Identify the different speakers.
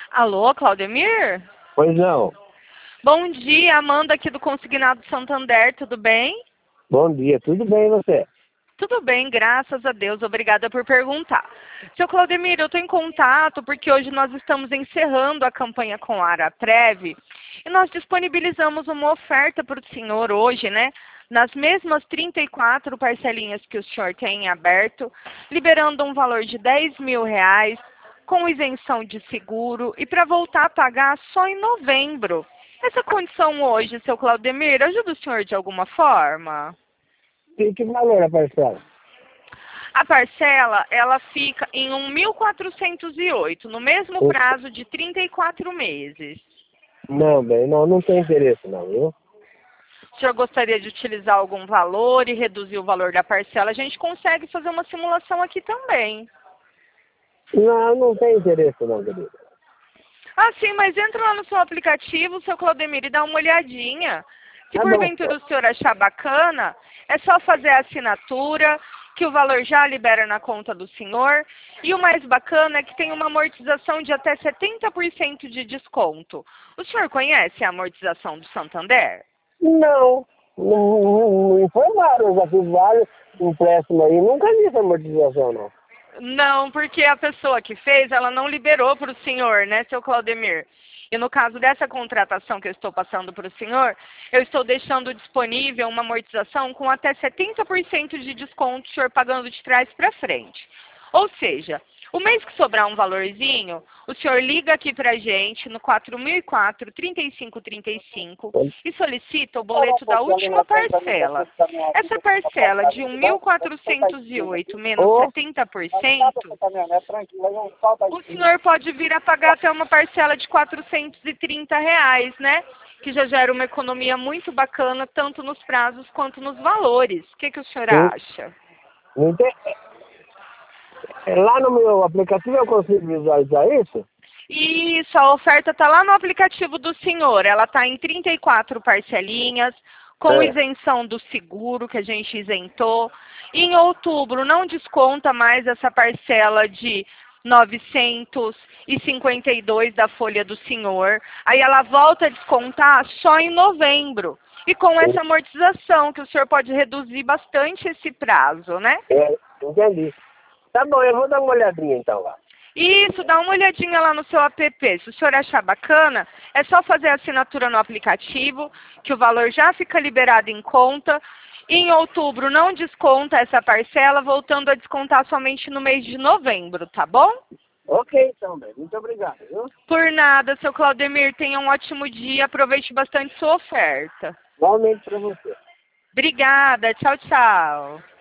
Speaker 1: Alô, Claudemir?
Speaker 2: Pois não.
Speaker 1: Bom dia, Amanda aqui do Consignado Santander, tudo bem?
Speaker 2: Bom dia, tudo bem e você?
Speaker 1: Tudo bem, graças a Deus, obrigada por perguntar. Seu Claudemir, eu estou em contato porque hoje nós estamos encerrando a campanha com a Araprev e nós disponibilizamos uma oferta para o senhor hoje, né? Nas mesmas 34 parcelinhas que o senhor tem em aberto, liberando um valor de R$ 10.000, com isenção de seguro e para voltar a pagar só em novembro. Essa condição hoje, seu Claudemir, ajuda o senhor de alguma forma?
Speaker 2: Que valor a parcela?
Speaker 1: A parcela, ela fica em 1.408, no mesmo prazo de 34 meses.
Speaker 2: Não, bem, não tem interesse não, viu?
Speaker 1: O senhor gostaria de utilizar algum valor e reduzir o valor da parcela? A gente consegue fazer uma simulação aqui também.
Speaker 2: Não tem interesse não, querido.
Speaker 1: Ah, sim, mas entra lá no seu aplicativo, seu Claudemir, e dá uma olhadinha. Se
Speaker 2: Tá bom.
Speaker 1: porventura o senhor achar bacana, é só fazer a assinatura, que o valor já libera na conta do senhor. E o mais bacana é que tem uma amortização de até 70% de desconto. O senhor conhece a amortização do Santander?
Speaker 2: Não me informaram, eu já fiz vários empréstimos aí, nunca vi essa amortização não.
Speaker 1: Não, porque a pessoa que fez, ela não liberou para o senhor, né, seu Claudemir? E no caso dessa contratação que eu estou passando para o senhor, eu estou deixando disponível uma amortização com até 70% de desconto, o senhor pagando de trás para frente. Ou seja, o mês que sobrar um valorzinho, o senhor liga aqui para a gente no 4004-3535 e solicita o boleto da última parcela. Essa parcela de 1.408 menos 70%, o senhor pode vir a pagar até uma parcela de R$ 430, né? Que já gera uma economia muito bacana, tanto nos prazos quanto nos valores. O que o senhor acha?
Speaker 2: Não tem... Lá no meu aplicativo eu consigo visualizar isso?
Speaker 1: Isso, a oferta está lá no aplicativo do senhor. Ela está em 34 parcelinhas, com isenção do seguro, que a gente isentou. Em outubro não desconta mais essa parcela de 952 da folha do senhor. Aí ela volta a descontar só em novembro. E com essa amortização, que o senhor pode reduzir bastante esse prazo, né?
Speaker 2: Entendi. Tá bom, eu vou dar uma olhadinha então lá.
Speaker 1: Isso, dá uma olhadinha lá no seu app. Se o senhor achar bacana, é só fazer a assinatura no aplicativo, que o valor já fica liberado em conta. E em outubro não desconta essa parcela, voltando a descontar somente no mês de novembro, tá bom?
Speaker 2: Ok, então, bem. Muito obrigado, viu?
Speaker 1: Por nada, seu Claudemir, tenha um ótimo dia, aproveite bastante sua oferta.
Speaker 2: Igualmente para você.
Speaker 1: Obrigada, tchau, tchau.